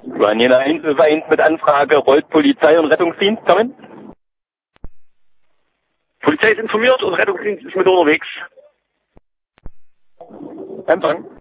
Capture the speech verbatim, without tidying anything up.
Daniela eins eins mit Anfrage, rollt Polizei und Rettungsdienst kommen? Polizei ist informiert und Rettungsdienst ist mit unterwegs. Empfang.